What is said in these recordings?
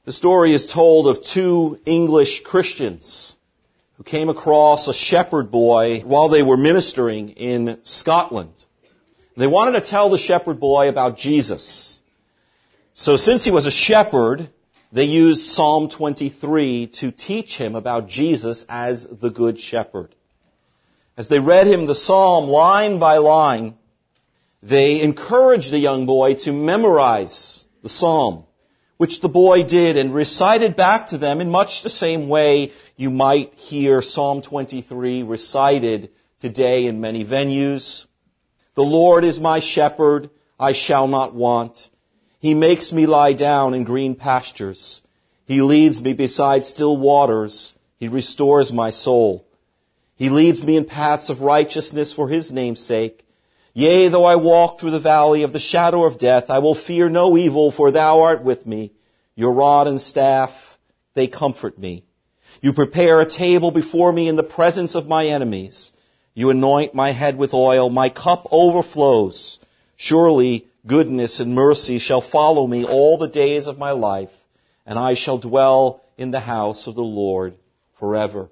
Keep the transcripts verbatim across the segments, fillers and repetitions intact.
The story is told of two English Christians who came across a shepherd boy while they were ministering in Scotland. They wanted to tell the shepherd boy about Jesus. So since he was a shepherd, they used Psalm twenty-three to teach him about Jesus as the Good Shepherd. As they read him the psalm line by line, they encouraged the young boy to memorize the psalm, which the boy did and recited back to them in much the same way you might hear Psalm twenty-three recited today in many venues. The Lord is my shepherd, I shall not want. He makes me lie down in green pastures. He leads me beside still waters. He restores my soul. He leads me in paths of righteousness for his name's sake. Yea, though I walk through the valley of the shadow of death, I will fear no evil, for thou art with me. Your rod and staff, they comfort me. You prepare a table before me in the presence of my enemies. You anoint my head with oil. My cup overflows. Surely goodness and mercy shall follow me all the days of my life, and I shall dwell in the house of the Lord forever.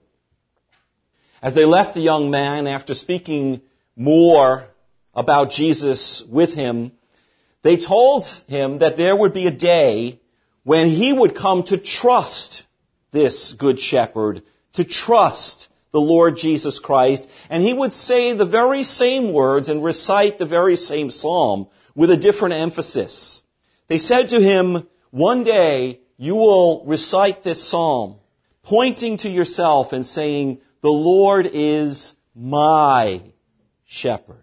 As they left the young man, after speaking more about Jesus with him, they told him that there would be a day when he would come to trust this Good Shepherd, to trust the Lord Jesus Christ, and he would say the very same words and recite the very same psalm with a different emphasis. They said to him, one day you will recite this psalm, pointing to yourself and saying, the Lord is my shepherd.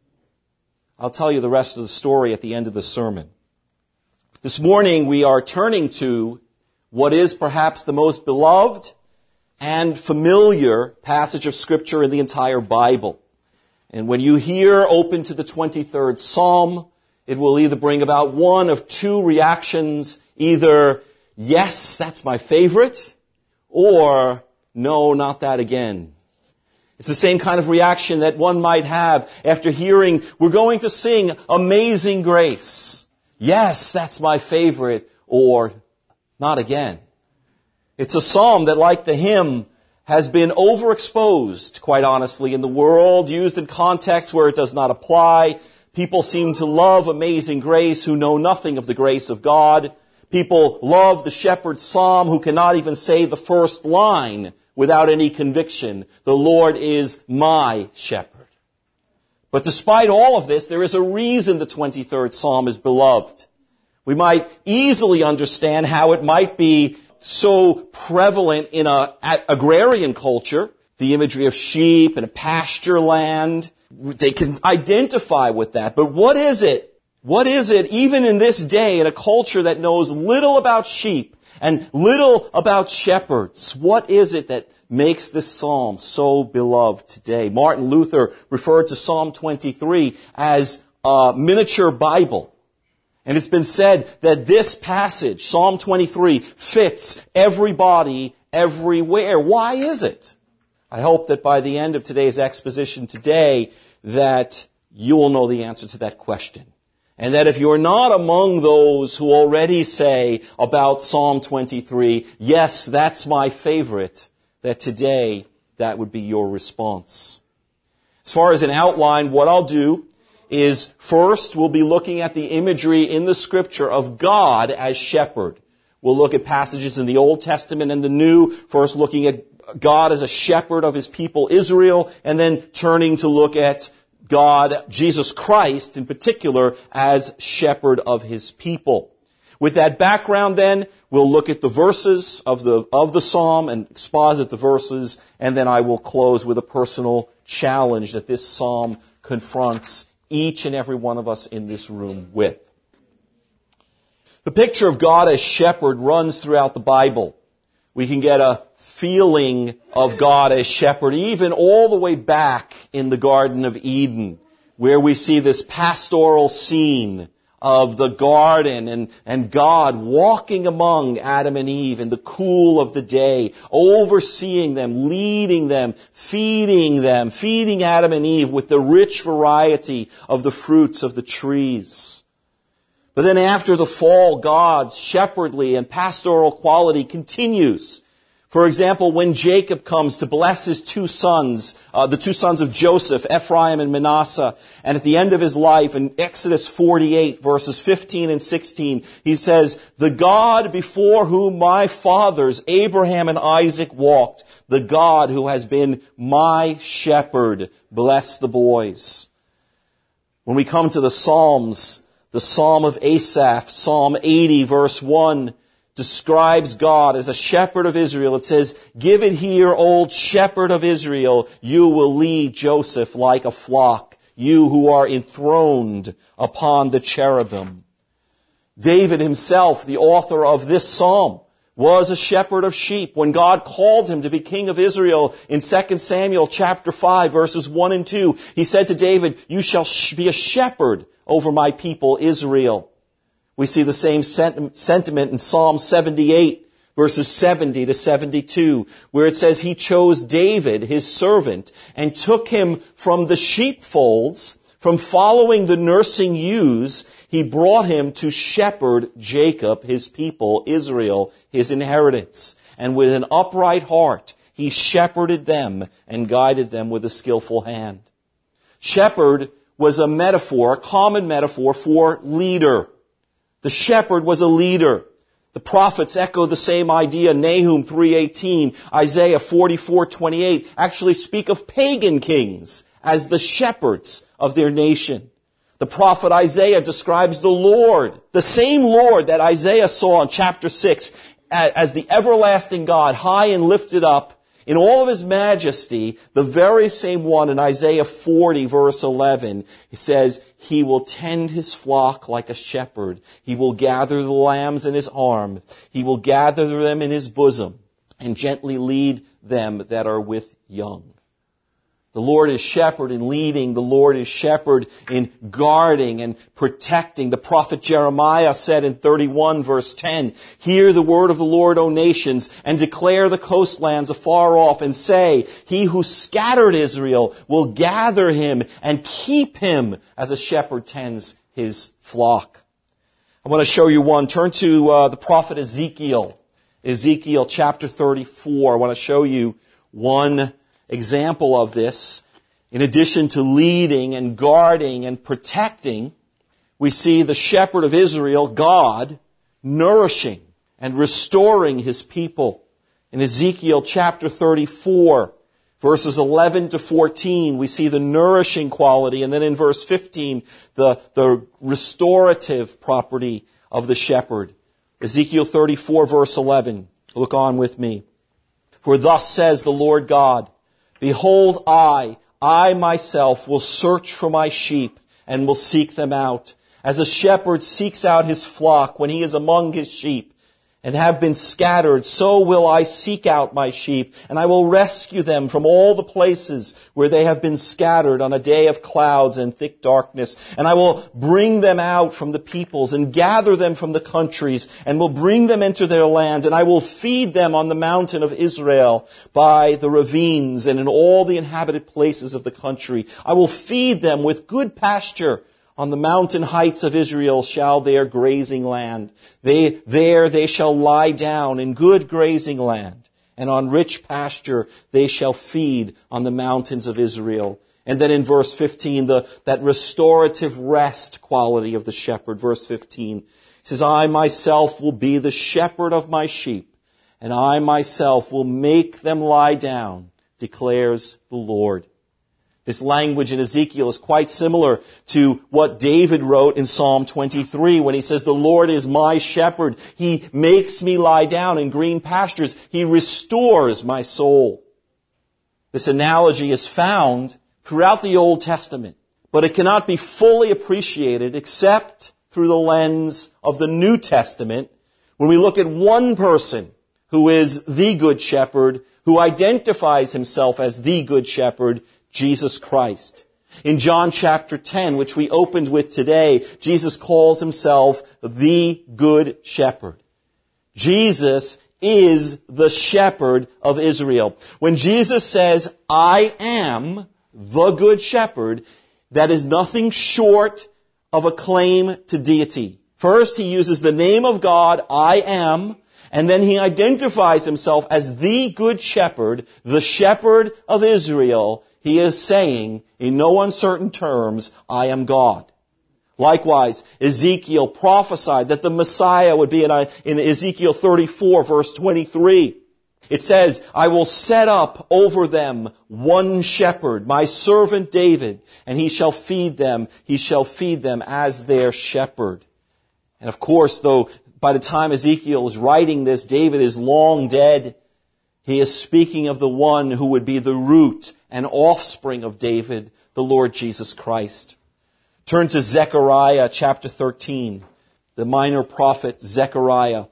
I'll tell you the rest of the story at the end of the sermon. This morning we are turning to what is perhaps the most beloved and familiar passage of Scripture in the entire Bible. And when you hear open to the twenty-third Psalm, it will either bring about one of two reactions, either, yes, that's my favorite, or, no, not that again. It's the same kind of reaction that one might have after hearing, we're going to sing Amazing Grace. Yes, that's my favorite, or not again. It's a psalm that, like the hymn, has been overexposed, quite honestly, in the world, used in contexts where it does not apply. People seem to love Amazing Grace who know nothing of the grace of God. People love the shepherd's psalm who cannot even say the first line without any conviction. The Lord is my shepherd. But despite all of this, there is a reason the twenty-third Psalm is beloved. We might easily understand how it might be so prevalent in a agrarian culture, the imagery of sheep and a pasture land. They can identify with that. But what is it? What is it, even in this day, in a culture that knows little about sheep and little about shepherds? What is it that makes this psalm so beloved today? Martin Luther referred to Psalm twenty-three as a miniature Bible. And it's been said that this passage, Psalm twenty-three, fits everybody everywhere. Why is it? I hope that by the end of today's exposition today, that you will know the answer to that question. And that if you're not among those who already say about Psalm twenty-three, yes, that's my favorite, that today that would be your response. As far as an outline, what I'll do is first we'll be looking at the imagery in the Scripture of God as shepherd. We'll look at passages in the Old Testament and the New, first looking at God as a shepherd of his people Israel, and then turning to look at God, Jesus Christ in particular, as shepherd of his people. With that background then, we'll look at the verses of the of the psalm and exposit the verses, and then I will close with a personal challenge that this psalm confronts each and every one of us in this room with. The picture of God as shepherd runs throughout the Bible. We can get a feeling of God as shepherd even all the way back in the Garden of Eden, where we see this pastoral scene of the garden and, and God walking among Adam and Eve in the cool of the day, overseeing them, leading them, feeding them, feeding Adam and Eve with the rich variety of the fruits of the trees. But then after the fall, God's shepherdly and pastoral quality continues. For example, when Jacob comes to bless his two sons, uh, the two sons of Joseph, Ephraim and Manasseh, and at the end of his life, in Exodus forty-eight, verses fifteen and sixteen, he says, "The God before whom my fathers, Abraham and Isaac, walked, the God who has been my shepherd, bless the boys." When we come to the Psalms, the Psalm of Asaph, Psalm eighty, verse one, describes God as a shepherd of Israel. It says, "Give it here, old shepherd of Israel. You will lead Joseph like a flock, you who are enthroned upon the cherubim." David himself, the author of this psalm, was a shepherd of sheep. When God called him to be king of Israel in Second Samuel chapter five, verses one and two, he said to David, "You shall be a shepherd over my people Israel." We see the same sentiment in Psalm seventy-eight, verses seventy to seventy-two, where it says, "He chose David, his servant, and took him from the sheepfolds, from following the nursing ewes. He brought him to shepherd Jacob, his people, Israel, his inheritance. And with an upright heart, he shepherded them and guided them with a skillful hand." Shepherd was a metaphor, a common metaphor for leader. The shepherd was a leader. The prophets echo the same idea. Nahum three eighteen, Isaiah forty-four twenty-eight actually speak of pagan kings as the shepherds of their nation. The prophet Isaiah describes the Lord, the same Lord that Isaiah saw in chapter six, as the everlasting God, high and lifted up in all of his majesty, the very same one in Isaiah forty, verse eleven. He says, "He will tend his flock like a shepherd. He will gather the lambs in his arms. He will gather them in his bosom and gently lead them that are with young." The Lord is shepherd in leading. The Lord is shepherd in guarding and protecting. The prophet Jeremiah said in thirty-one verse ten, "Hear the word of the Lord, O nations, and declare the coastlands afar off, and say, He who scattered Israel will gather him and keep him as a shepherd tends his flock." I want to show you one. Turn to uh, the prophet Ezekiel. Ezekiel chapter thirty-four. I want to show you one example of this. In addition to leading and guarding and protecting, we see the shepherd of Israel, God, nourishing and restoring his people. In Ezekiel chapter thirty-four, verses eleven to fourteen, we see the nourishing quality, and then in verse fifteen, the, the restorative property of the shepherd. Ezekiel thirty-four, verse eleven. Look on with me. "For thus says the Lord God, Behold, I, I myself will search for my sheep and will seek them out. As a shepherd seeks out his flock when he is among his sheep and have been scattered, so will I seek out my sheep, and I will rescue them from all the places where they have been scattered on a day of clouds and thick darkness. And I will bring them out from the peoples and gather them from the countries and will bring them into their land. And I will feed them on the mountain of Israel by the ravines and in all the inhabited places of the country. I will feed them with good pasture. On the mountain heights of Israel shall their grazing land. They, there they shall lie down in good grazing land, and on rich pasture they shall feed on the mountains of Israel." And then in verse fifteen, the, that restorative rest quality of the shepherd, verse fifteen, he says, "I myself will be the shepherd of my sheep, and I myself will make them lie down, declares the Lord." This language in Ezekiel is quite similar to what David wrote in Psalm twenty-three when he says, "The Lord is my shepherd. He makes me lie down in green pastures. He restores my soul." This analogy is found throughout the Old Testament, but it cannot be fully appreciated except through the lens of the New Testament when we look at one person who is the Good Shepherd, who identifies himself as the Good Shepherd, Jesus Christ. In John chapter ten, which we opened with today, Jesus calls himself the Good Shepherd. Jesus is the shepherd of Israel. When Jesus says, "I am the Good Shepherd," that is nothing short of a claim to deity. First, he uses the name of God, I am, and then he identifies himself as the good shepherd, the shepherd of Israel. He is saying, in no uncertain terms, I am God. Likewise, Ezekiel prophesied that the Messiah would be in, in Ezekiel thirty-four, verse twenty-three. It says, I will set up over them one shepherd, my servant David, and he shall feed them, he shall feed them as their shepherd. And of course, though, by the time Ezekiel is writing this, David is long dead. He is speaking of the one who would be the root and offspring of David, the Lord Jesus Christ. Turn to Zechariah chapter thirteen, the minor prophet Zechariah.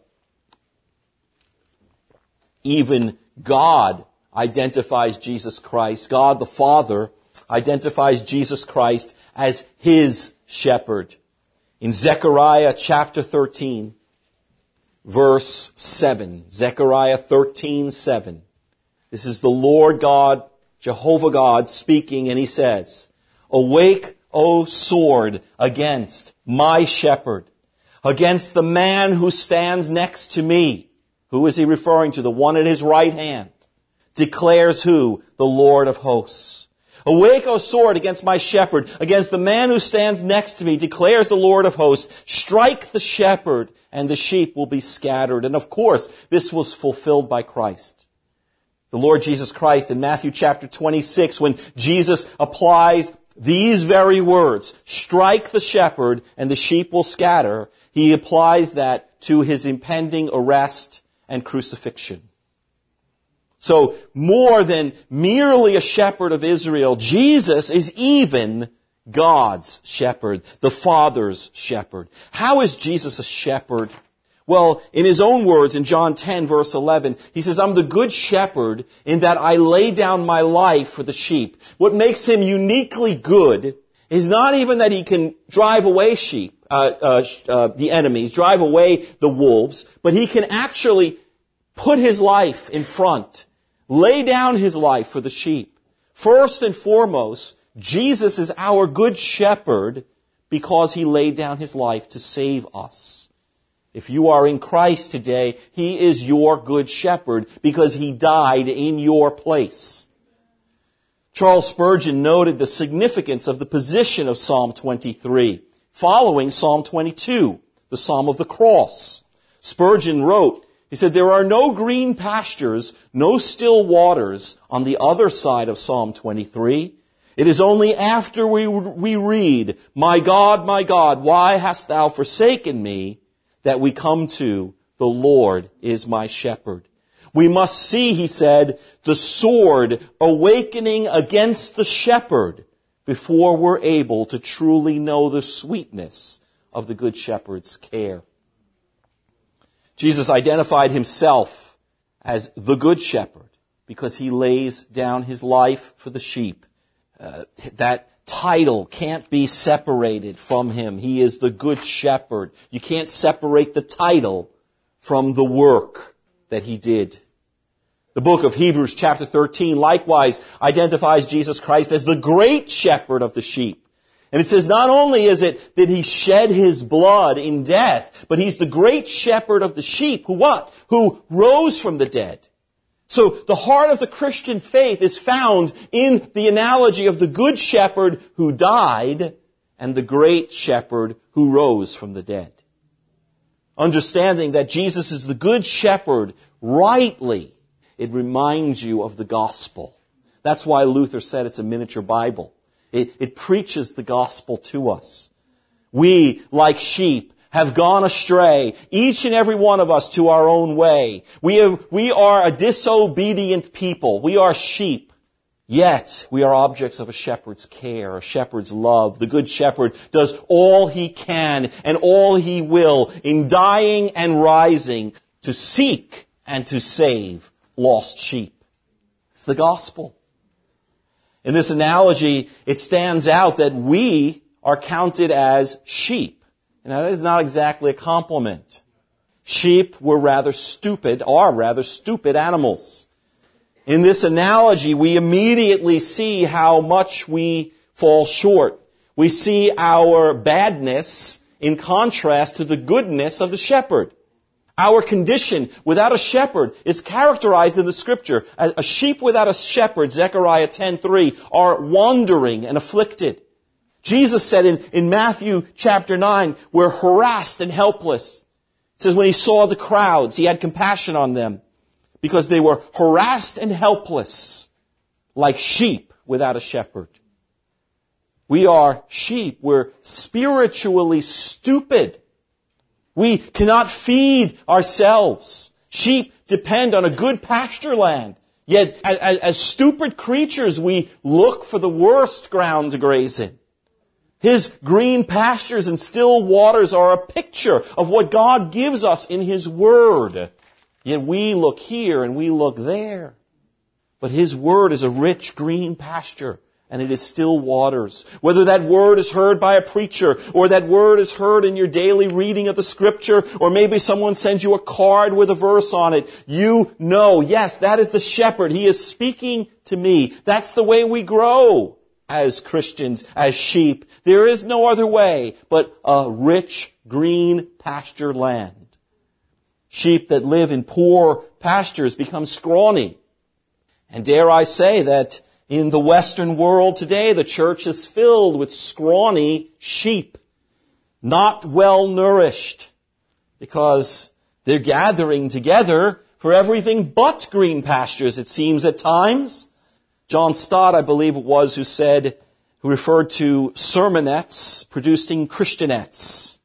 Even God identifies Jesus Christ. God the Father identifies Jesus Christ as his shepherd. In Zechariah chapter thirteen, verse seven. Zechariah thirteen, seven. This is the Lord God, Jehovah God, speaking, and he says, Awake, O sword, against my shepherd, against the man who stands next to me. Who is he referring to? The one at his right hand. Declares who? The Lord of hosts. Awake, O sword, against my shepherd, against the man who stands next to me, declares the Lord of hosts. Strike the shepherd, and the sheep will be scattered. And of course, this was fulfilled by Christ. The Lord Jesus Christ in Matthew chapter twenty-six, when Jesus applies these very words, strike the shepherd, and the sheep will scatter, he applies that to his impending arrest and crucifixion. So, more than merely a shepherd of Israel, Jesus is even God's shepherd, the Father's shepherd. How is Jesus a shepherd? Well, in his own words, in John ten, verse eleven, he says, I'm the good shepherd in that I lay down my life for the sheep. What makes him uniquely good is not even that he can drive away sheep, uh, uh, uh, the enemies, drive away the wolves, but he can actually put his life in front, lay down his life for the sheep. First and foremost, Jesus is our good shepherd because he laid down his life to save us. If you are in Christ today, he is your good shepherd because he died in your place. Charles Spurgeon noted the significance of the position of Psalm twenty-three, following Psalm twenty-two, the Psalm of the Cross. Spurgeon wrote, he said, there are no green pastures, no still waters on the other side of Psalm twenty-three. It is only after we, we read, My God, my God, why hast thou forsaken me, that we come to, the Lord is my shepherd. We must see, he said, the sword awakening against the shepherd before we're able to truly know the sweetness of the good shepherd's care. Jesus identified himself as the good shepherd because he lays down his life for the sheep. Uh, that title can't be separated from him. He is the good shepherd. You can't separate the title from the work that he did. The book of Hebrews chapter thirteen likewise identifies Jesus Christ as the great shepherd of the sheep. And it says not only is it that he shed his blood in death, but he's the great shepherd of the sheep who what? Who rose from the dead. So the heart of the Christian faith is found in the analogy of the good shepherd who died and the great shepherd who rose from the dead. Understanding that Jesus is the good shepherd rightly, it reminds you of the gospel. That's why Luther said it's a miniature Bible. It, it preaches the gospel to us. We, like sheep, have gone astray, each and every one of us to our own way. We have, we are a disobedient people. We are sheep. Yet, we are objects of a shepherd's care, a shepherd's love. The good shepherd does all he can and all he will in dying and rising to seek and to save lost sheep. It's the gospel. In this analogy, it stands out that we are counted as sheep. Now, that is not exactly a compliment. Sheep were rather stupid, are rather stupid animals. In this analogy, we immediately see how much we fall short. We see our badness in contrast to the goodness of the shepherd. Our condition without a shepherd is characterized in the Scripture. A sheep without a shepherd, Zechariah ten three, are wandering and afflicted. Jesus said in, in Matthew chapter nine, we're harassed and helpless. It says when he saw the crowds, he had compassion on them because they were harassed and helpless like sheep without a shepherd. We are sheep. We're spiritually stupid. We cannot feed ourselves. Sheep depend on a good pasture land. Yet, as, as stupid creatures, we look for the worst ground to graze in. His green pastures and still waters are a picture of what God gives us in His Word. Yet we look here and we look there. But His Word is a rich green pasture. And it is still waters. Whether that word is heard by a preacher, or that word is heard in your daily reading of the Scripture, or maybe someone sends you a card with a verse on it, you know, yes, that is the shepherd. He is speaking to me. That's the way we grow as Christians, as sheep. There is no other way but a rich green pasture land. Sheep that live in poor pastures become scrawny. And dare I say that in the Western world today, the church is filled with scrawny sheep, not well nourished, because they're gathering together for everything but green pastures, it seems at times. John Stott, I believe it was, who said, who referred to sermonettes producing Christianettes.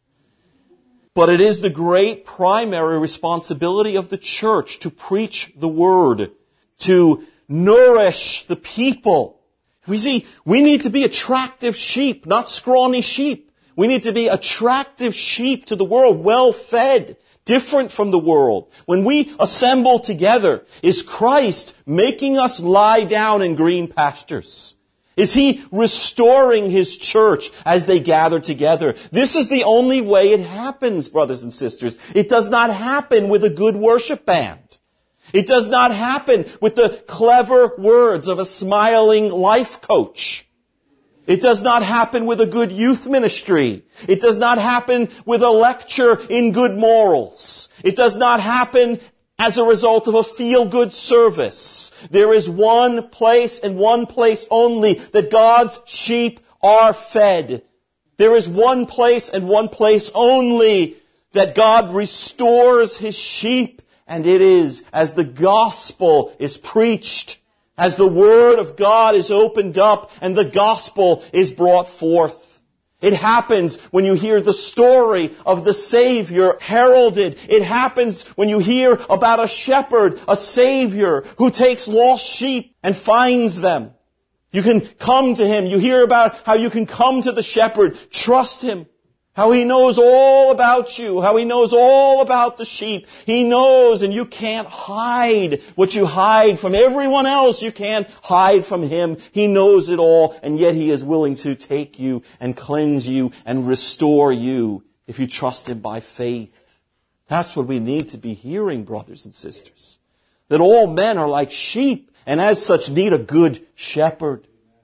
But it is the great primary responsibility of the church to preach the Word, to nourish the people. We see, we need to be attractive sheep, not scrawny sheep. We need to be attractive sheep to the world, well fed, different from the world. When we assemble together, is Christ making us lie down in green pastures? Is He restoring His church as they gather together? This is the only way it happens, brothers and sisters. It does not happen with a good worship band. It does not happen with the clever words of a smiling life coach. It does not happen with a good youth ministry. It does not happen with a lecture in good morals. It does not happen as a result of a feel-good service. There is one place and one place only that God's sheep are fed. There is one place and one place only that God restores His sheep. And it is as the gospel is preached, as the Word of God is opened up and the gospel is brought forth. It happens when you hear the story of the Savior heralded. It happens when you hear about a shepherd, a Savior, who takes lost sheep and finds them. You can come to Him. You hear about how you can come to the shepherd, trust Him. How He knows all about you. How He knows all about the sheep. He knows, and you can't hide what you hide from everyone else. You can't hide from Him. He knows it all, and yet He is willing to take you and cleanse you and restore you if you trust Him by faith. That's what we need to be hearing, brothers and sisters. That all men are like sheep, and as such need a good shepherd.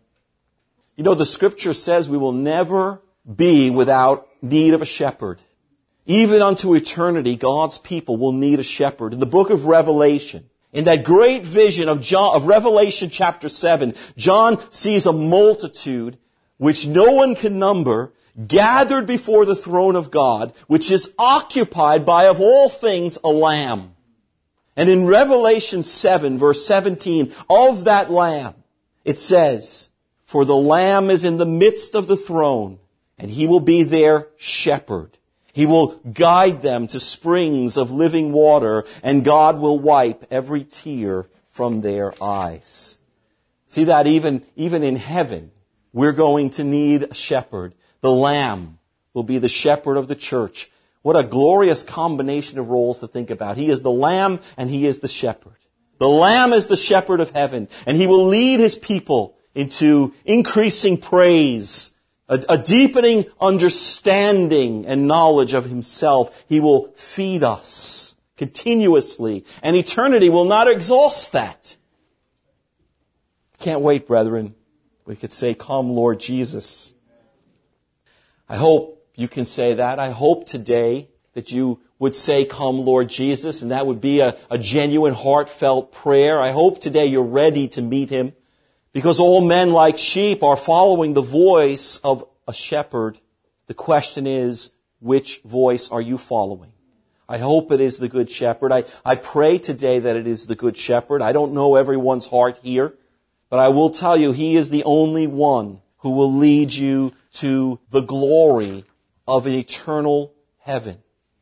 You know, the Scripture says we will never be without need of a shepherd. Even unto eternity, God's people will need a shepherd. In the book of Revelation, in that great vision of John, of Revelation chapter seven, John sees a multitude which no one can number, gathered before the throne of God, which is occupied by, of all things, a lamb. And in Revelation seven, verse seventeen, of that lamb, it says, "For the lamb is in the midst of the throne, and He will be their shepherd. He will guide them to springs of living water, and God will wipe every tear from their eyes." See that even, even in heaven, we're going to need a shepherd. The Lamb will be the shepherd of the church. What a glorious combination of roles to think about. He is the Lamb and He is the shepherd. The Lamb is the shepherd of heaven, and He will lead His people into increasing praise, A, a deepening understanding and knowledge of Himself. He will feed us continuously. And eternity will not exhaust that. Can't wait, brethren. We could say, "Come, Lord Jesus." I hope you can say that. I hope today that you would say, "Come, Lord Jesus," and that would be a, a genuine, heartfelt prayer. I hope today you're ready to meet Him, because all men like sheep are following the voice of a shepherd. The question is, which voice are you following? I hope it is the Good Shepherd. I, I pray today that it is the Good Shepherd. I don't know everyone's heart here, but I will tell you, He is the only one who will lead you to the glory of an eternal heaven.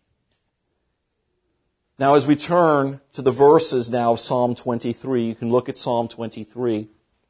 Now, as we turn to the verses now of Psalm twenty-three, you can look at Psalm twenty-three.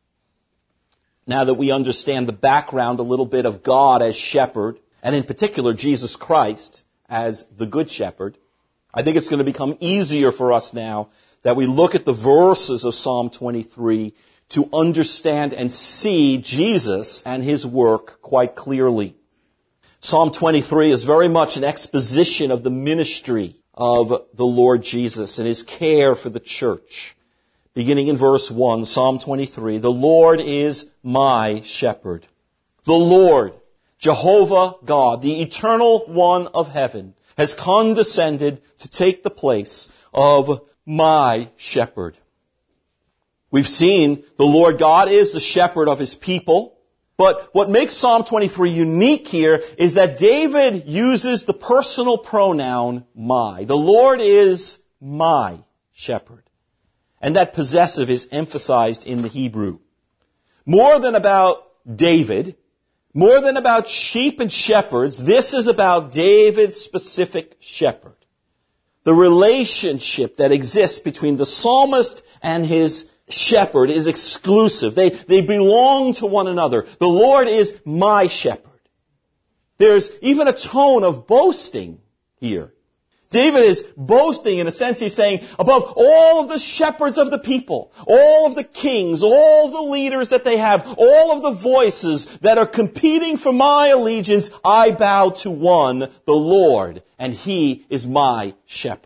Now that we understand the background a little bit of God as shepherd, and in particular Jesus Christ as the Good Shepherd, I think it's going to become easier for us now that we look at the verses of Psalm twenty-three to understand and see Jesus and His work quite clearly. Psalm twenty-three is very much an exposition of the ministry of the Lord Jesus and His care for the church. Beginning in verse one, Psalm twenty-three, "The Lord is my shepherd." The Lord, Jehovah God, the eternal one of heaven, has condescended to take the place of my shepherd. We've seen the Lord God is the shepherd of His people. But what makes Psalm twenty-three unique here is that David uses the personal pronoun my. The Lord is my shepherd. And that possessive is emphasized in the Hebrew. More than about David, more than about sheep and shepherds, this is about David's specific shepherd. The relationship that exists between the psalmist and his shepherd is exclusive. They, they belong to one another. The Lord is my shepherd. There's even a tone of boasting here. David is boasting in a sense. He's saying, above all of the shepherds of the people, all of the kings, all the leaders that they have, all of the voices that are competing for my allegiance, I bow to one, the Lord, and He is my shepherd.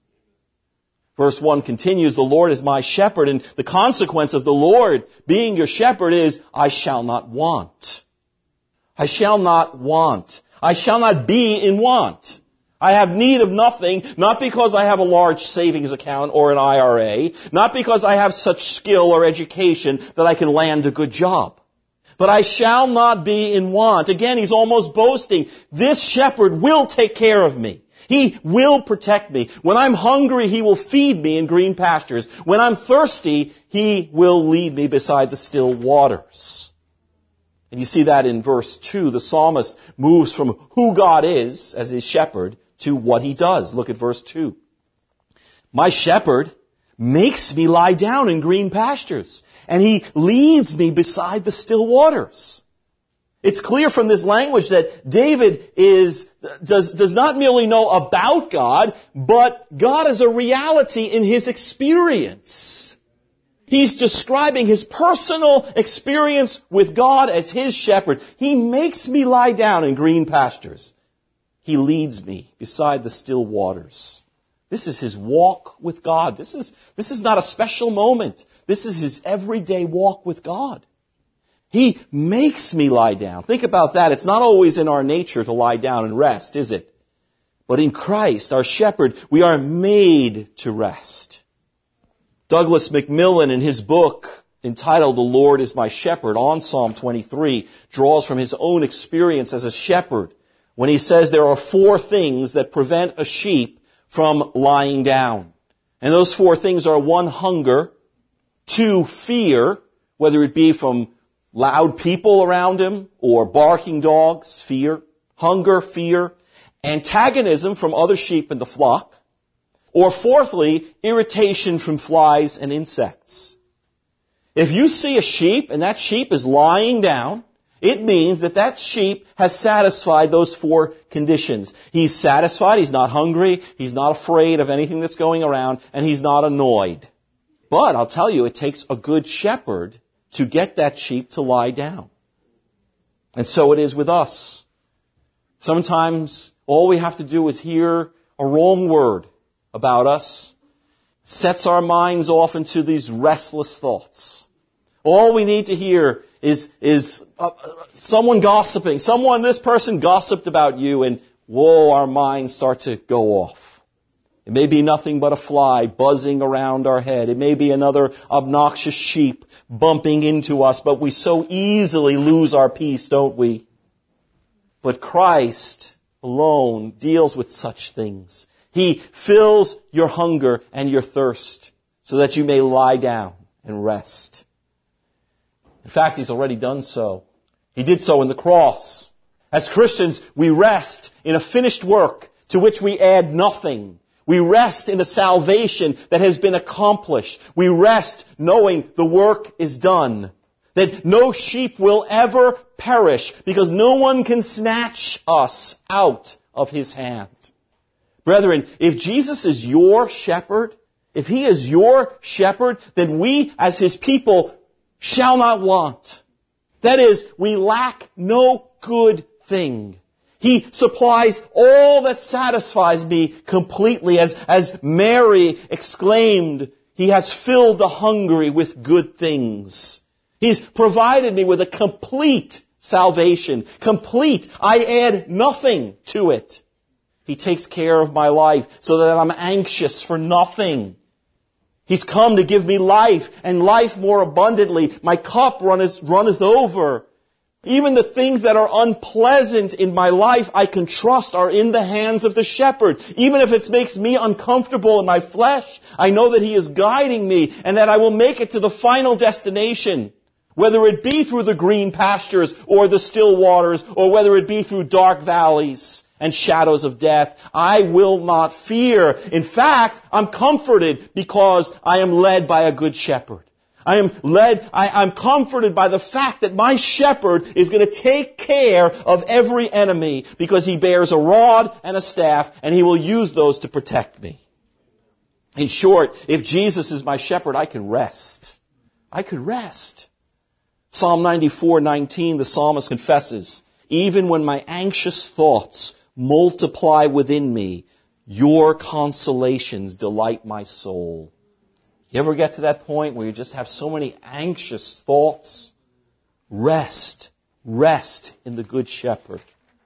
Verse one continues, "The Lord is my shepherd," and the consequence of the Lord being your shepherd is, I shall not want. I shall not want. I shall not be in want. I have need of nothing, not because I have a large savings account or an I R A, not because I have such skill or education that I can land a good job. But I shall not be in want. Again, he's almost boasting. This shepherd will take care of me. He will protect me. When I'm hungry, He will feed me in green pastures. When I'm thirsty, He will lead me beside the still waters. And you see that in verse two. The psalmist moves from who God is as His shepherd to what He does. Look at verse two. "My shepherd makes me lie down in green pastures, and He leads me beside the still waters." It's clear from this language that David is, does, does not merely know about God, but God is a reality in his experience. He's describing his personal experience with God as his shepherd. He makes me lie down in green pastures. He leads me beside the still waters. This is his walk with God. This is, this is not a special moment. This is his everyday walk with God. He makes me lie down. Think about that. It's not always in our nature to lie down and rest, is it? But in Christ, our shepherd, we are made to rest. Douglas McMillan, in his book entitled "The Lord is My Shepherd" on Psalm twenty-three, draws from his own experience as a shepherd when he says there are four things that prevent a sheep from lying down. And those four things are: one, hunger; two, fear, whether it be from loud people around him or barking dogs, fear; hunger, fear; antagonism from other sheep in the flock; or fourthly, irritation from flies and insects. If you see a sheep and that sheep is lying down, it means that that sheep has satisfied those four conditions. He's satisfied, he's not hungry, he's not afraid of anything that's going around, and he's not annoyed. But I'll tell you, it takes a good shepherd to get that sheep to lie down. And so it is with us. Sometimes all we have to do is hear a wrong word about us, sets our minds off into these restless thoughts. All we need to hear is, is uh, someone gossiping. Someone, this person gossiped about you, and whoa, our minds start to go off. It may be nothing but a fly buzzing around our head. It may be another obnoxious sheep bumping into us, but we so easily lose our peace, don't we? But Christ alone deals with such things. He fills your hunger and your thirst so that you may lie down and rest. In fact, He's already done so. He did so in the cross. As Christians, we rest in a finished work to which we add nothing. We rest in a salvation that has been accomplished. We rest knowing the work is done. That no sheep will ever perish because no one can snatch us out of His hand. Brethren, if Jesus is your shepherd, if He is your shepherd, then we as His people shall not want. That is, we lack no good thing. He supplies all that satisfies me completely. As, as Mary exclaimed, He has filled the hungry with good things. He's provided me with a complete salvation. Complete. I add nothing to it. He takes care of my life so that I'm anxious for nothing. He's come to give me life and life more abundantly. My cup runneth, runneth over. Even the things that are unpleasant in my life, I can trust are in the hands of the shepherd. Even if it makes me uncomfortable in my flesh, I know that He is guiding me and that I will make it to the final destination. Whether it be through the green pastures or the still waters, or whether it be through dark valleys and shadows of death, I will not fear. In fact, I'm comforted because I am led by a good shepherd. I am led, I, I'm comforted by the fact that my shepherd is going to take care of every enemy because He bears a rod and a staff and He will use those to protect me. In short, if Jesus is my shepherd, I can rest. I could rest. Psalm ninety-four nineteen, the psalmist confesses, even when my anxious thoughts multiply within me, your consolations delight my soul. You ever get to that point where you just have so many anxious thoughts? Rest. Rest in the Good Shepherd.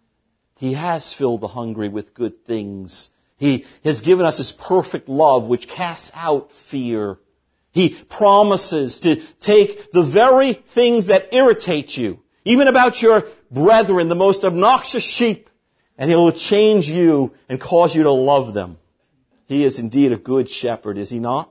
He has filled the hungry with good things. He has given us His perfect love, which casts out fear. He promises to take the very things that irritate you, even about your brethren, the most obnoxious sheep, and He will change you and cause you to love them. He is indeed a good shepherd, is He not?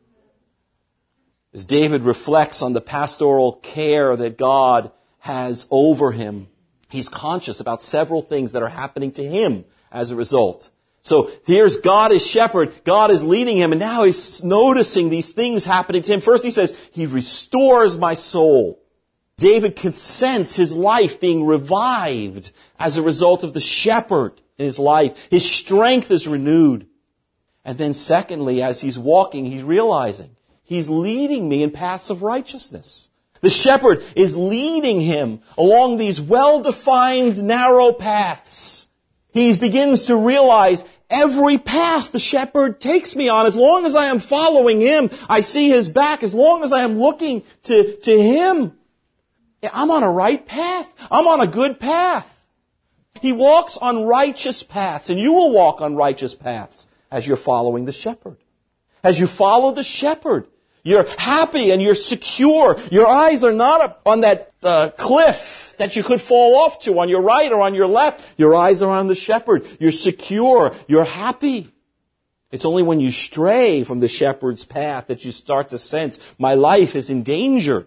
As David reflects on the pastoral care that God has over him, he's conscious about several things that are happening to him as a result. So here's God as shepherd. God is leading him, and now he's noticing these things happening to him. First he says, He restores my soul. David can sense his life being revived as a result of the shepherd in his life. His strength is renewed. And then secondly, as he's walking, he's realizing He's leading me in paths of righteousness. The shepherd is leading him along these well-defined, narrow paths. He begins to realize every path the shepherd takes me on, as long as I am following Him, I see His back, as long as I am looking to, to Him, I'm on a right path. I'm on a good path. He walks on righteous paths, and you will walk on righteous paths as you're following the shepherd. As you follow the shepherd, you're happy and you're secure. Your eyes are not up on that uh, cliff that you could fall off to on your right or on your left. Your eyes are on the shepherd. You're secure. You're happy. It's only when you stray from the shepherd's path that you start to sense, my life is in danger.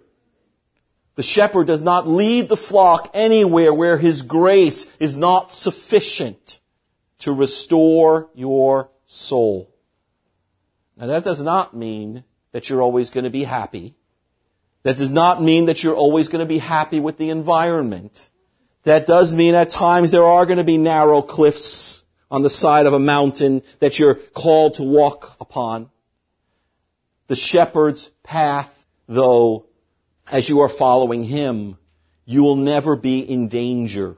The shepherd does not lead the flock anywhere where His grace is not sufficient to restore your soul. Now that does not mean that you're always going to be happy. That does not mean that you're always going to be happy with the environment. That does mean at times there are going to be narrow cliffs on the side of a mountain that you're called to walk upon. The shepherd's path, though, as you are following Him, you will never be in danger.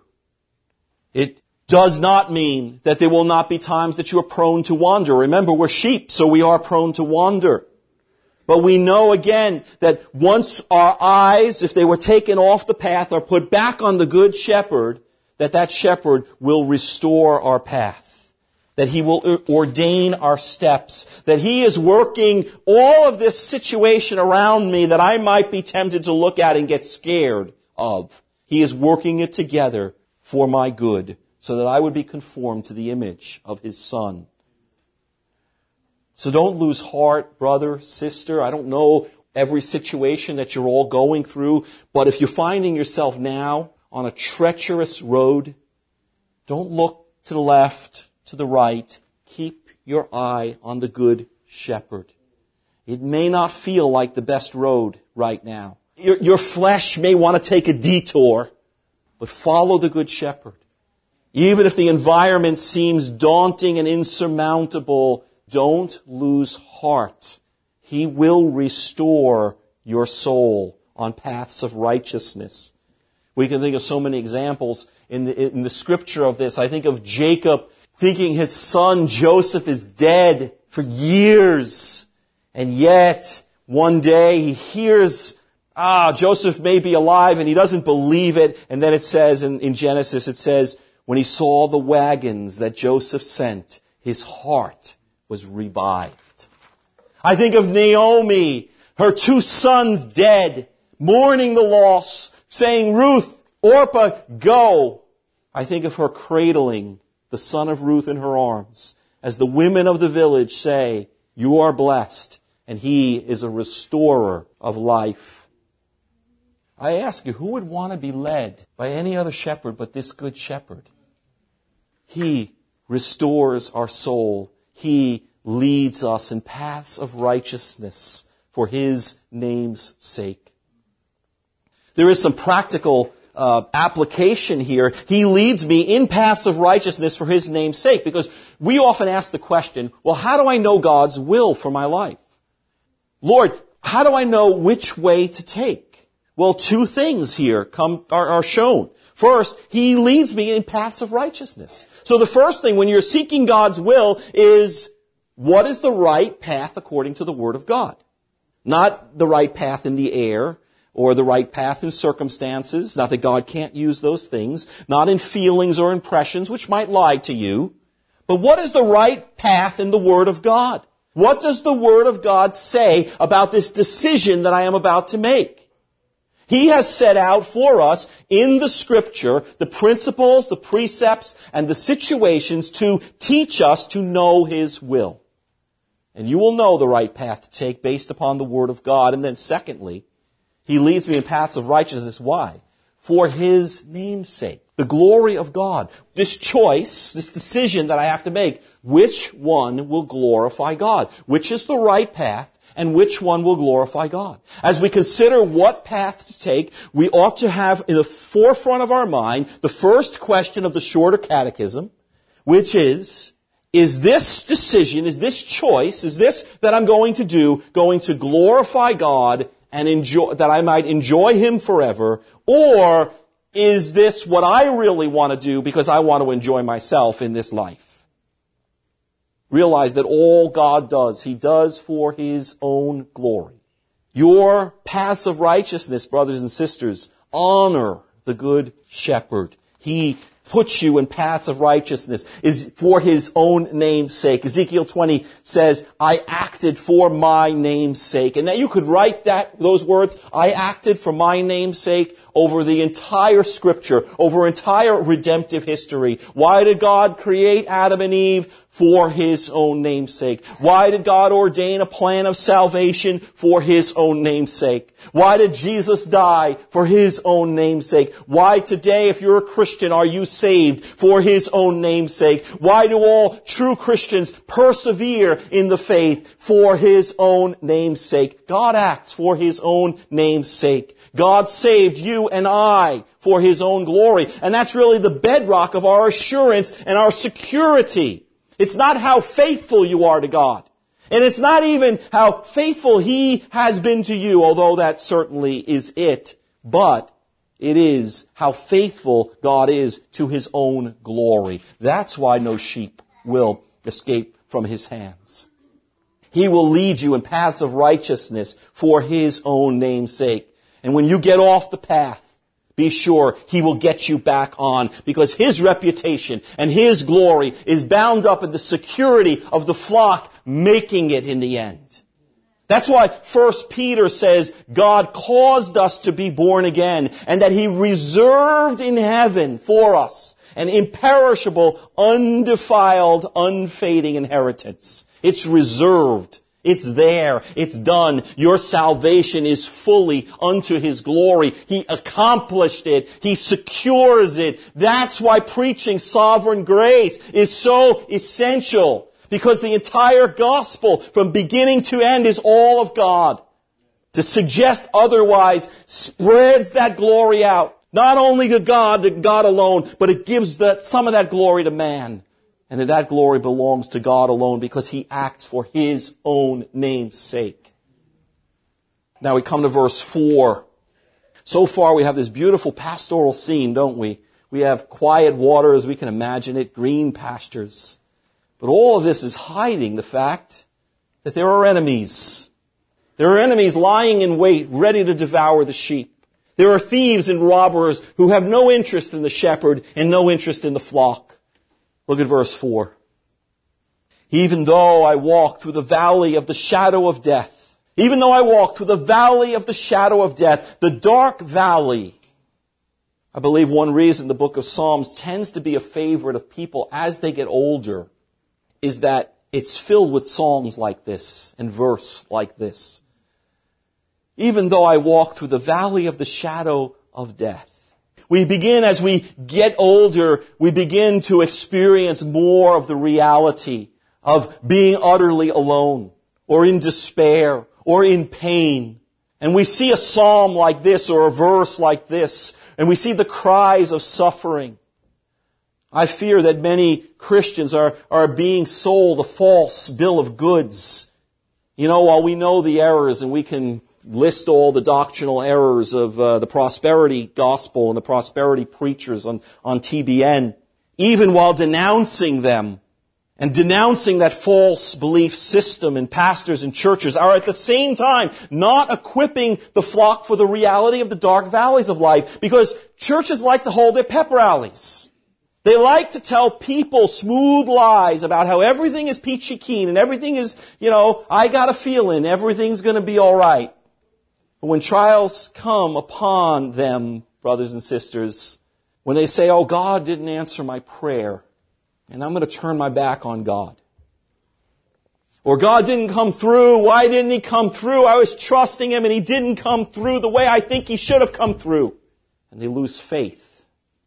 It does not mean that there will not be times that you are prone to wander. Remember, we're sheep, so we are prone to wander. But we know again that once our eyes, if they were taken off the path, are put back on the Good Shepherd, that that shepherd will restore our path. That he will ordain our steps. That he is working all of this situation around me that I might be tempted to look at and get scared of. He is working it together for my good, so that I would be conformed to the image of His Son. So don't lose heart, brother, sister. I don't know every situation that you're all going through, but if you're finding yourself now on a treacherous road, don't look to the left, to the right. Keep your eye on the Good Shepherd. It may not feel like the best road right now. Your, your flesh may want to take a detour, but follow the Good Shepherd. Even if the environment seems daunting and insurmountable, don't lose heart. He will restore your soul on paths of righteousness. We can think of so many examples in the, in the scripture of this. I think of Jacob thinking his son Joseph is dead for years. And yet, one day he hears, ah, Joseph may be alive, and he doesn't believe it. And then it says in, in Genesis, it says, when he saw the wagons that Joseph sent, his heart was revived. I think of Naomi, her two sons dead, mourning the loss, saying, Ruth, Orpah, go. I think of her cradling the son of Ruth in her arms, as the women of the village say, you are blessed, and he is a restorer of life. I ask you, who would want to be led by any other shepherd but this Good Shepherd? He restores our soul. He leads us in paths of righteousness for His name's sake. There is some practical uh, application here. He leads me in paths of righteousness for His name's sake, because we often ask the question, well, how do I know God's will for my life? Lord, how do I know which way to take? Well, two things here come are, are shown. First, He leads me in paths of righteousness. So the first thing when you're seeking God's will is, what is the right path according to the Word of God? Not the right path in the air, or the right path in circumstances. Not that God can't use those things. Not in feelings or impressions, which might lie to you. But what is the right path in the Word of God? What does the Word of God say about this decision that I am about to make? He has set out for us in the Scripture the principles, the precepts, and the situations to teach us to know His will. And you will know the right path to take based upon the Word of God. And then secondly, He leads me in paths of righteousness. Why? For His name's sake. The glory of God. This choice, this decision that I have to make, which one will glorify God? Which is the right path? And which one will glorify God? As we consider what path to take, we ought to have in the forefront of our mind the first question of the shorter catechism, which is, is this decision, is this choice, is this that I'm going to do going to glorify God and enjoy, that I might enjoy Him forever, or is this what I really want to do because I want to enjoy myself in this life? Realize that all God does, He does for His own glory. Your paths of righteousness, brothers and sisters, honor the Good Shepherd. He puts you in paths of righteousness is for His own name's sake. Ezekiel twenty says, I acted for my name's sake. And that you could write that, those words, I acted for my name's sake, over the entire Scripture, over entire redemptive history. Why did God create Adam and Eve? For His own name's sake. Why did God ordain a plan of salvation? For His own name's sake. Why did Jesus die? For His own name's sake. Why today, if you're a Christian, are you saved? For His own name's sake. Why do all true Christians persevere in the faith? For His own name's sake. God acts for His own name's sake. God saved you and I for His own glory. And that's really the bedrock of our assurance and our security. It's not how faithful you are to God. And it's not even how faithful He has been to you, although that certainly is it. But it is how faithful God is to His own glory. That's why no sheep will escape from His hands. He will lead you in paths of righteousness for His own name's sake. And when you get off the path, be sure He will get you back on, because His reputation and His glory is bound up in the security of the flock making it in the end. That's why First Peter says God caused us to be born again, and that He reserved in heaven for us an imperishable, undefiled, unfading inheritance. It's reserved. It's there. It's done. Your salvation is fully unto His glory. He accomplished it. He secures it. That's why preaching sovereign grace is so essential. Because the entire gospel, from beginning to end, is all of God. To suggest otherwise spreads that glory out. Not only to God, to God alone, but it gives that, some of that glory to man. And that, that glory belongs to God alone, because He acts for His own name's sake. Now we come to verse four. So far we have this beautiful pastoral scene, don't we? We have quiet water as we can imagine it, green pastures. But all of this is hiding the fact that there are enemies. There are enemies lying in wait, ready to devour the sheep. There are thieves and robbers who have no interest in the shepherd and no interest in the flock. Look at verse four. Even though I walk through the valley of the shadow of death, even though I walk through the valley of the shadow of death, the dark valley, I believe one reason the book of Psalms tends to be a favorite of people as they get older is that it's filled with songs like this and verse like this. Even though I walk through the valley of the shadow of death. We begin, as we get older, we begin to experience more of the reality of being utterly alone, or in despair, or in pain. And we see a psalm like this, or a verse like this, and we see the cries of suffering. I fear that many Christians are, are being sold a false bill of goods. You know, while we know the errors and we can list all the doctrinal errors of uh, the prosperity gospel and the prosperity preachers on, on T B N, even while denouncing them and denouncing that false belief system in pastors and churches, are at the same time not equipping the flock for the reality of the dark valleys of life, because churches like to hold their pep rallies. They like to tell people smooth lies about how everything is peachy keen and everything is, you know, I got a feeling everything's going to be all right. But when trials come upon them, brothers and sisters, when they say, oh, God didn't answer my prayer, and I'm going to turn my back on God. Or God didn't come through. Why didn't He come through? I was trusting Him and He didn't come through the way I think He should have come through. And they lose faith.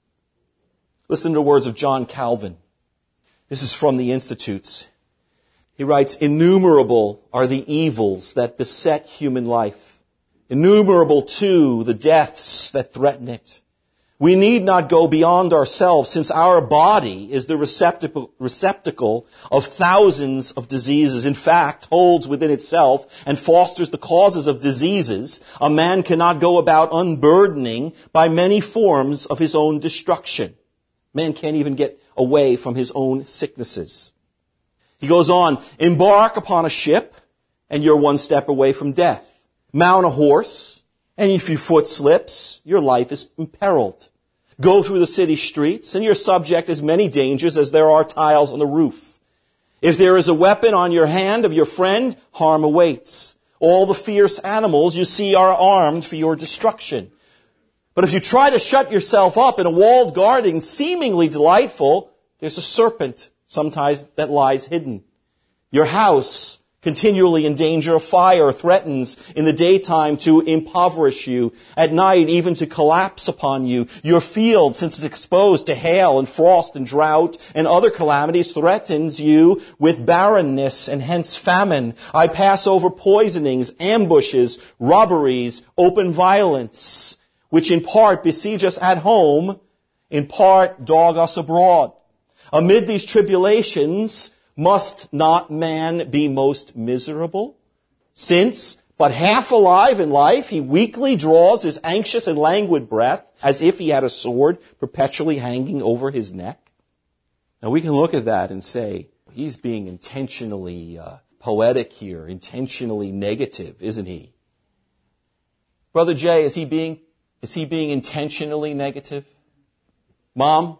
Listen to the words of John Calvin. This is from the Institutes. He writes, innumerable are the evils that beset human life. Innumerable, too, the deaths that threaten it. We need not go beyond ourselves, since our body is the receptacle, receptacle of thousands of diseases. In fact, holds within itself and fosters the causes of diseases a man cannot go about unburdening by many forms of his own destruction. Man can't even get away from his own sicknesses. He goes on, embark upon a ship, and you're one step away from death. Mount a horse, and if your foot slips, your life is imperiled. Go through the city streets, and you're subject as many dangers as there are tiles on the roof. If there is a weapon on your hand of your friend, harm awaits. All the fierce animals you see are armed for your destruction. But if you try to shut yourself up in a walled garden, seemingly delightful, there's a serpent sometimes that lies hidden. Your house, continually in danger of fire, threatens in the daytime to impoverish you, at night even to collapse upon you. Your field, since it's exposed to hail and frost and drought and other calamities, threatens you with barrenness and hence famine. I pass over poisonings, ambushes, robberies, open violence, which in part besiege us at home, in part dog us abroad. Amid these tribulations, must not man be most miserable? Since, but half alive in life, he weakly draws his anxious and languid breath, as if he had a sword perpetually hanging over his neck. Now we can look at that and say, he's being intentionally uh, poetic here, intentionally negative, isn't he? Brother Jay, is he being, is he being intentionally negative? Mom?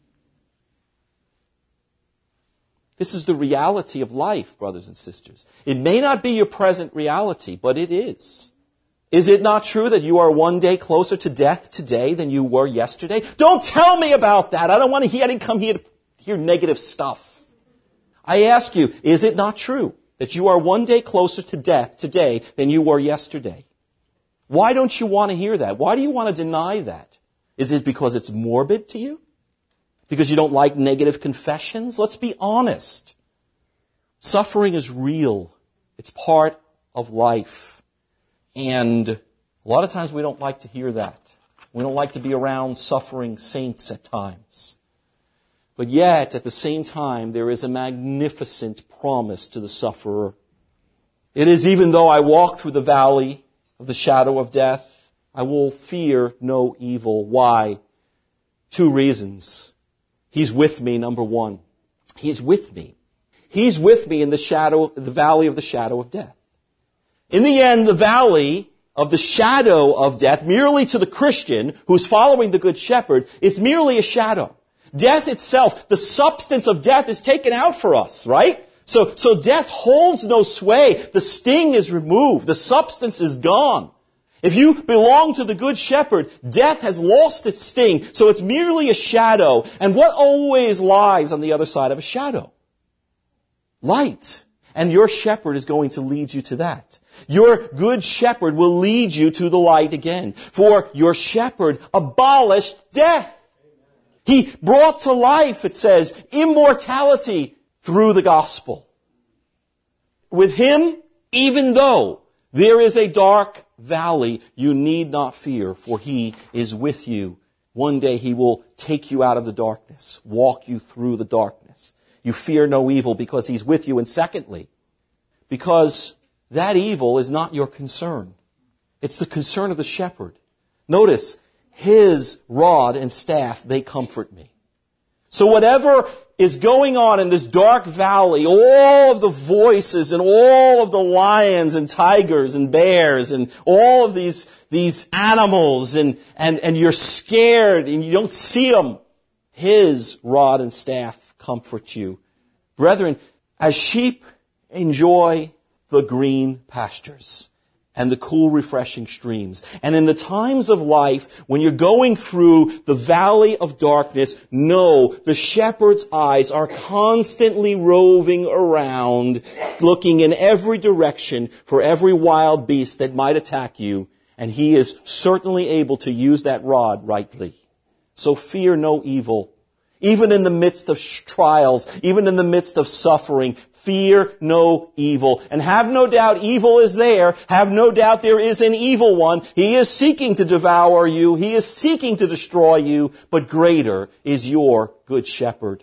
This is the reality of life, brothers and sisters. It may not be your present reality, but it is. Is it not true that you are one day closer to death today than you were yesterday? Don't tell me about that. I don't want to hear, I didn't come here to hear negative stuff. I ask you, is it not true that you are one day closer to death today than you were yesterday? Why don't you want to hear that? Why do you want to deny that? Is it because it's morbid to you? Because you don't like negative confessions? Let's be honest. Suffering is real. It's part of life. And a lot of times we don't like to hear that. We don't like to be around suffering saints at times. But yet, at the same time, there is a magnificent promise to the sufferer. It is, even though I walk through the valley of the shadow of death, I will fear no evil. Why? Two reasons. He's with me, number one. He's with me. He's with me in the shadow, the valley of the shadow of death. In the end, the valley of the shadow of death, merely to the Christian who's following the Good Shepherd, it's merely a shadow. Death itself, the substance of death is taken out for us, right? So, so death holds no sway. The sting is removed. The substance is gone. If you belong to the Good Shepherd, death has lost its sting, so it's merely a shadow. And what always lies on the other side of a shadow? Light. And your shepherd is going to lead you to that. Your Good Shepherd will lead you to the light again. For your shepherd abolished death. He brought to life, it says, immortality through the gospel. With him, even though there is a dark valley, you need not fear, for he is with you. One day he will take you out of the darkness, walk you through the darkness. You fear no evil because he's with you. And secondly, because that evil is not your concern. It's the concern of the shepherd. Notice, his rod and staff, they comfort me. So whatever is going on in this dark valley, all of the voices and all of the lions and tigers and bears and all of these, these animals and, and, and you're scared and you don't see them, his rod and staff comfort you. Brethren, as sheep enjoy the green pastures and the cool, refreshing streams. And in the times of life, when you're going through the valley of darkness, know the shepherd's eyes are constantly roving around, looking in every direction for every wild beast that might attack you. And he is certainly able to use that rod rightly. So fear no evil. Even in the midst of trials, even in the midst of suffering, fear no evil. And have no doubt evil is there. Have no doubt there is an evil one. He is seeking to devour you. He is seeking to destroy you. But greater is your Good Shepherd.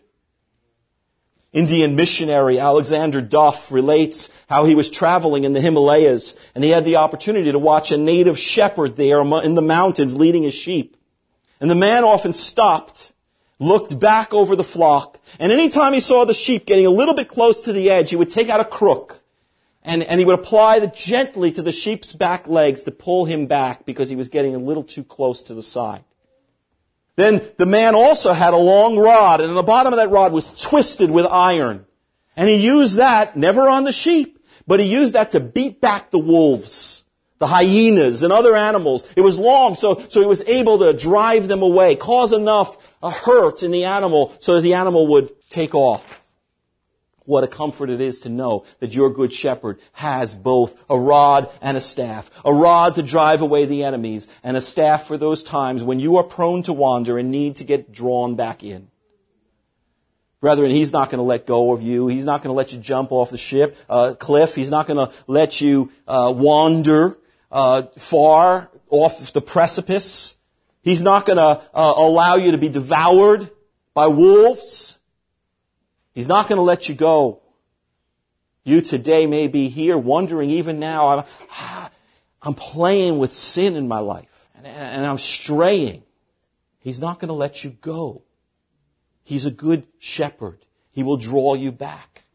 Indian missionary Alexander Duff relates how he was traveling in the Himalayas and he had the opportunity to watch a native shepherd there in the mountains leading his sheep. And the man often stopped, looked back over the flock, and anytime he saw the sheep getting a little bit close to the edge, he would take out a crook, and, and he would apply it gently to the sheep's back legs to pull him back because he was getting a little too close to the side. Then the man also had a long rod, and on the bottom of that rod was twisted with iron. And he used that, never on the sheep, but he used that to beat back the wolves, the hyenas and other animals. It was long, so, so he was able to drive them away, cause enough a hurt in the animal so that the animal would take off. What a comfort it is to know that your Good Shepherd has both a rod and a staff. A rod to drive away the enemies and a staff for those times when you are prone to wander and need to get drawn back in. Brethren, he's not going to let go of you. He's not going to let you jump off the ship, uh, cliff. He's not going to let you uh, wander uh, far off the precipice. He's not going to uh, allow you to be devoured by wolves. He's not going to let you go. You today may be here wondering even now, I'm, I'm playing with sin in my life and, and I'm straying. He's not going to let you go. He's a good shepherd. He will draw you back.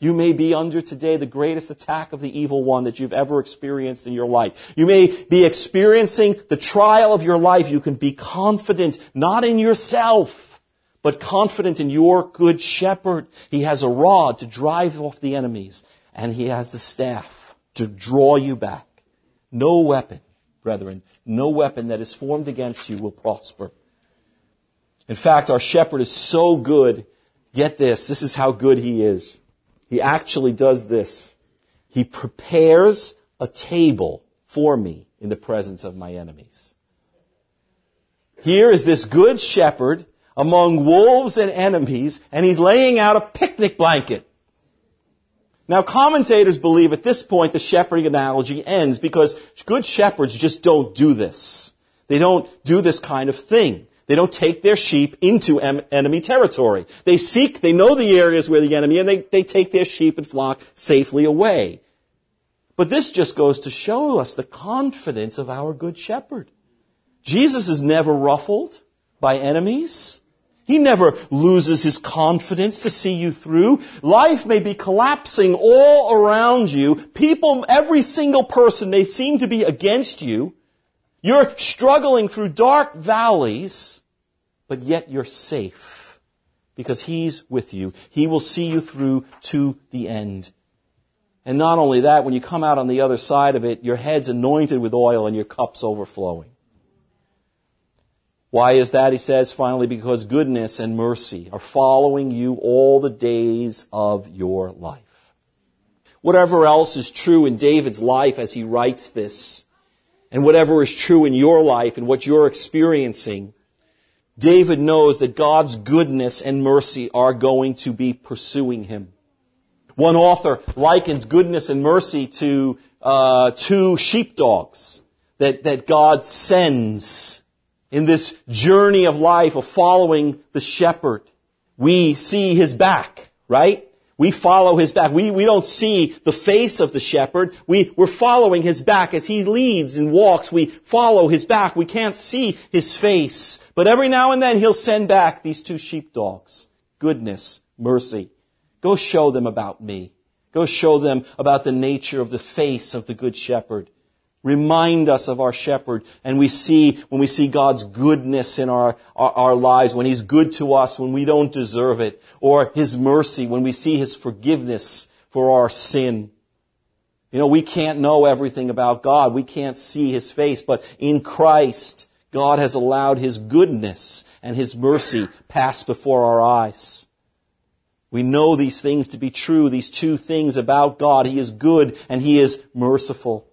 You may be under today the greatest attack of the evil one that you've ever experienced in your life. You may be experiencing the trial of your life. You can be confident, not in yourself, but confident in your good shepherd. He has a rod to drive off the enemies, and he has the staff to draw you back. No weapon, brethren, no weapon that is formed against you will prosper. In fact, our shepherd is so good. Get this, this is how good he is. He actually does this. He prepares a table for me in the presence of my enemies. Here is this good shepherd among wolves and enemies, and he's laying out a picnic blanket. Now, commentators believe at this point the shepherding analogy ends because good shepherds just don't do this. They don't do this kind of thing. They don't take their sheep into em- enemy territory. They seek, they know the areas where the enemy, and they, they take their sheep and flock safely away. But this just goes to show us the confidence of our good shepherd. Jesus is never ruffled by enemies. He never loses his confidence to see you through. Life may be collapsing all around you. People, every single person may seem to be against you. You're struggling through dark valleys, but yet you're safe because he's with you. He will see you through to the end. And not only that, when you come out on the other side of it, your head's anointed with oil and your cup's overflowing. Why is that? He says, finally, because goodness and mercy are following you all the days of your life. Whatever else is true in David's life as he writes this, and whatever is true in your life and what you're experiencing, David knows that God's goodness and mercy are going to be pursuing him. One author likened goodness and mercy to uh, two sheepdogs that, that God sends in this journey of life of following the shepherd. We see his back, right? We follow his back. We, we don't see the face of the shepherd. We, we're following his back as he leads and walks. We follow his back. We can't see his face. But every now and then he'll send back these two sheepdogs. Goodness, mercy. Go show them about me. Go show them about the nature of the face of the good shepherd. Remind us of our shepherd, and we see, when we see God's goodness in our, our, our lives, when he's good to us when we don't deserve it, or his mercy, when we see his forgiveness for our sin. You know, we can't know everything about God. We can't see his face, but in Christ, God has allowed his goodness and his mercy pass before our eyes. We know these things to be true, these two things about God. He is good and he is merciful.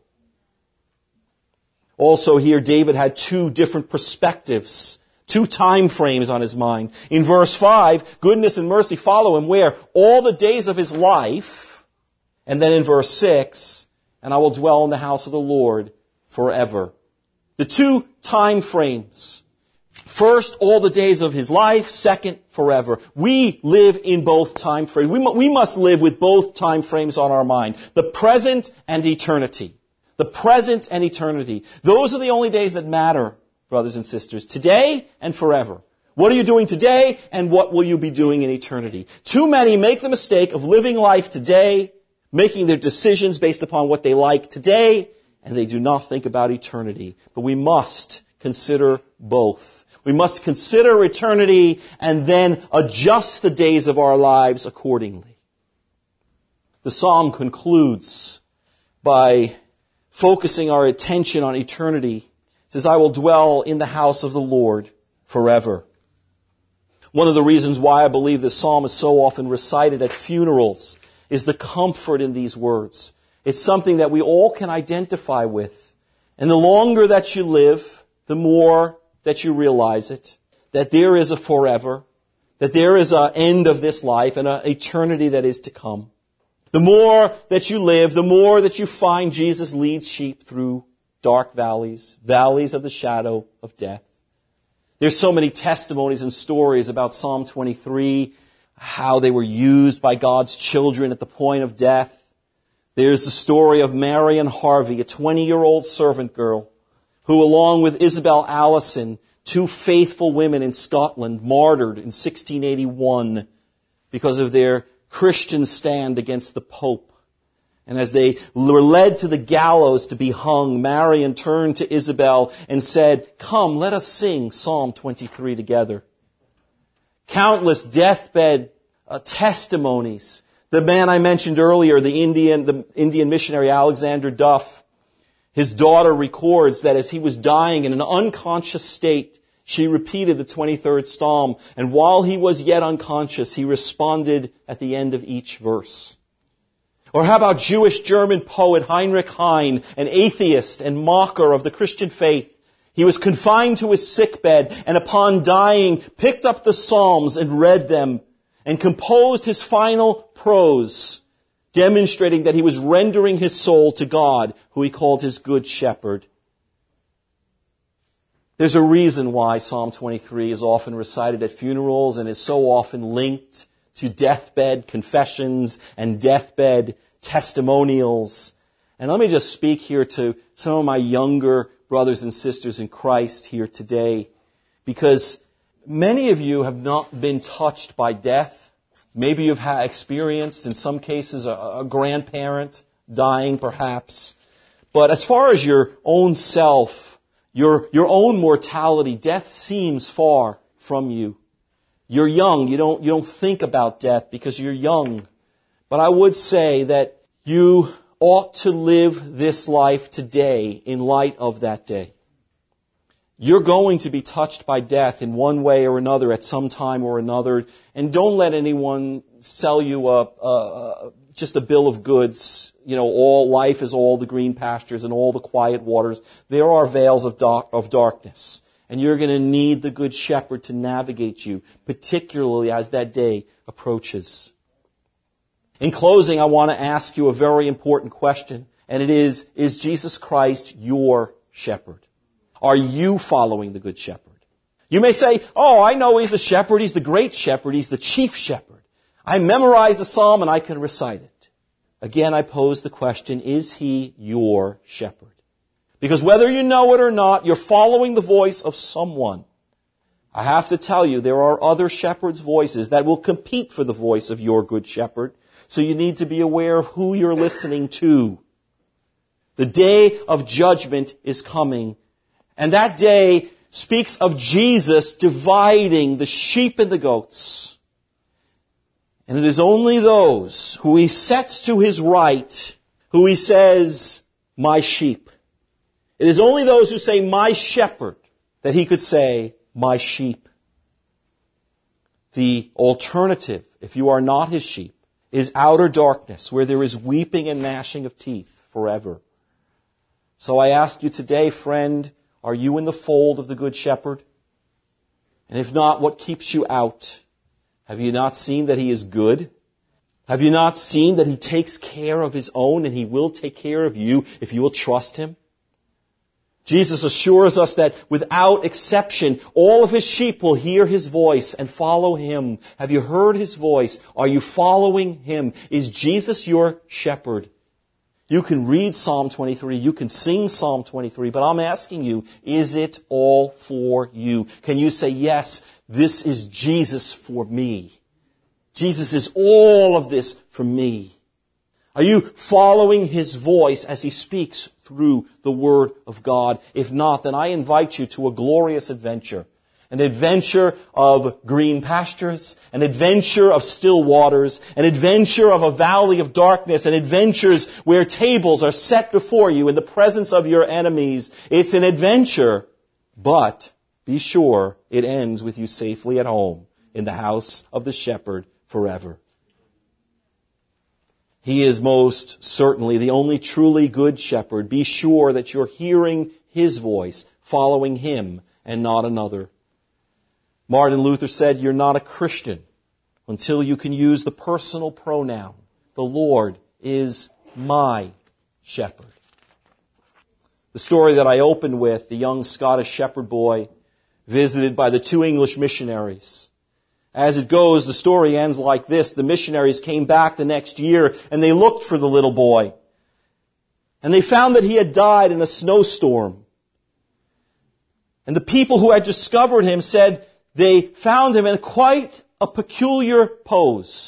Also here, David had two different perspectives, two time frames on his mind. In verse five, goodness and mercy follow him where? All the days of his life. And then in verse six, and I will dwell in the house of the Lord forever. The two time frames. First, all the days of his life. Second, forever. We live in both time frames. We, we must live with both time frames on our mind. The present and eternity. The present and eternity. Those are the only days that matter, brothers and sisters. Today and forever. What are you doing today and what will you be doing in eternity? Too many make the mistake of living life today, making their decisions based upon what they like today, and they do not think about eternity. But we must consider both. We must consider eternity and then adjust the days of our lives accordingly. The psalm concludes by focusing our attention on eternity. It says, I will dwell in the house of the Lord forever. One of the reasons why I believe this psalm is so often recited at funerals is the comfort in these words. It's something that we all can identify with. And the longer that you live, the more that you realize it, that there is a forever, that there is an end of this life and an eternity that is to come. The more that you live, the more that you find Jesus leads sheep through dark valleys, valleys of the shadow of death. There's so many testimonies and stories about Psalm twenty-three, how they were used by God's children at the point of death. There's the story of Marion Harvey, a twenty-year-old servant girl, who along with Isabel Allison, two faithful women in Scotland, martyred in sixteen eighty-one because of their Christians stand against the Pope. And as they were led to the gallows to be hung, Marian turned to Isabel and said, "Come, let us sing Psalm twenty-three together." Countless deathbed uh, testimonies. The man I mentioned earlier, the Indian, the Indian missionary Alexander Duff, his daughter records that as he was dying in an unconscious state, she repeated the twenty-third Psalm, and while he was yet unconscious, he responded at the end of each verse. Or how about Jewish German poet Heinrich Heine, an atheist and mocker of the Christian faith? He was confined to his sickbed and upon dying picked up the Psalms and read them and composed his final prose, demonstrating that he was rendering his soul to God, who he called his good shepherd. There's a reason why Psalm twenty-three is often recited at funerals and is so often linked to deathbed confessions and deathbed testimonials. And let me just speak here to some of my younger brothers and sisters in Christ here today, because many of you have not been touched by death. Maybe you've had experienced, in some cases, a, a grandparent dying perhaps. But as far as your own self, your, your own mortality, death seems far from you. You're young. You don't, you don't think about death because you're young. But I would say that you ought to live this life today in light of that day. You're going to be touched by death in one way or another at some time or another. And don't let anyone sell you a, a just a bill of goods. You know, all life is all the green pastures and all the quiet waters. There are veils of dark, of darkness. And you're going to need the Good Shepherd to navigate you, particularly as that day approaches. In closing, I want to ask you a very important question, and it is, is Jesus Christ your shepherd? Are you following the Good Shepherd? You may say, oh, I know He's the shepherd, He's the great shepherd, He's the chief shepherd. I memorized the psalm and I can recite it. Again, I pose the question, is He your shepherd? Because whether you know it or not, you're following the voice of someone. I have to tell you, there are other shepherds' voices that will compete for the voice of your good shepherd. So you need to be aware of who you're listening to. The day of judgment is coming. And that day speaks of Jesus dividing the sheep and the goats. And it is only those who He sets to His right, who He says, my sheep. It is only those who say, my shepherd, that He could say, my sheep. The alternative, if you are not His sheep, is outer darkness, where there is weeping and gnashing of teeth forever. So I ask you today, friend, are you in the fold of the Good Shepherd? And if not, what keeps you out? Have you not seen that He is good? Have you not seen that He takes care of His own, and He will take care of you if you will trust Him? Jesus assures us that without exception, all of His sheep will hear His voice and follow Him. Have you heard His voice? Are you following Him? Is Jesus your shepherd? You can read Psalm twenty-three, you can sing Psalm twenty-three, but I'm asking you, is it all for you? Can you say, yes, this is Jesus for me? Jesus is all of this for me. Are you following His voice as He speaks through the Word of God? If not, then I invite you to a glorious adventure. An adventure of green pastures, an adventure of still waters, an adventure of a valley of darkness, an adventures where tables are set before you in the presence of your enemies. It's an adventure, but be sure it ends with you safely at home in the house of the shepherd forever. He is most certainly the only truly good shepherd. Be sure that you're hearing His voice, following Him and not another. Martin Luther said, you're not a Christian until you can use the personal pronoun. The Lord is my shepherd. The story that I opened with, the young Scottish shepherd boy visited by the two English missionaries. As it goes, the story ends like this. The missionaries came back the next year and they looked for the little boy. And they found that he had died in a snowstorm. And the people who had discovered him said they found him in quite a peculiar pose.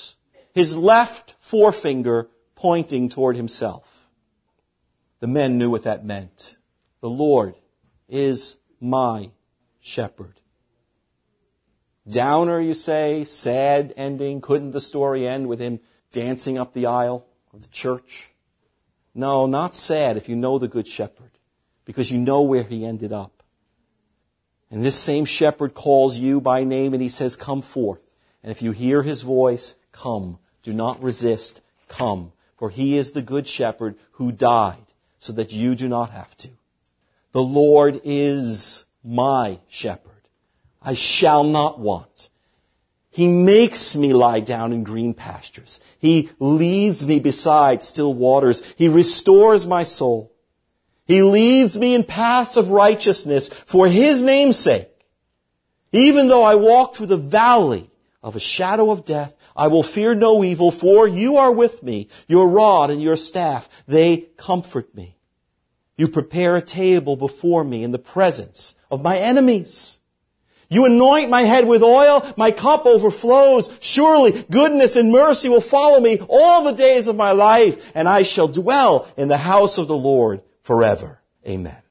his left forefinger pointing toward himself. The men knew what that meant. The Lord is my shepherd. Downer, you say, sad ending. Couldn't the story end with him dancing up the aisle of the church? No, not sad if you know the Good Shepherd, because you know where he ended up. And this same shepherd calls you by name and he says, come forth. And if you hear his voice, come. Do not resist. Come. For he is the Good Shepherd who died so that you do not have to. The Lord is my shepherd. I shall not want. He makes me lie down in green pastures. He leads me beside still waters. He restores my soul. He leads me in paths of righteousness for his name's sake. Even though I walk through the valley of a shadow of death, I will fear no evil, for you are with me. Your rod and your staff, they comfort me. You prepare a table before me in the presence of my enemies. You anoint my head with oil, my cup overflows. Surely goodness and mercy will follow me all the days of my life, and I shall dwell in the house of the Lord forever. Amen.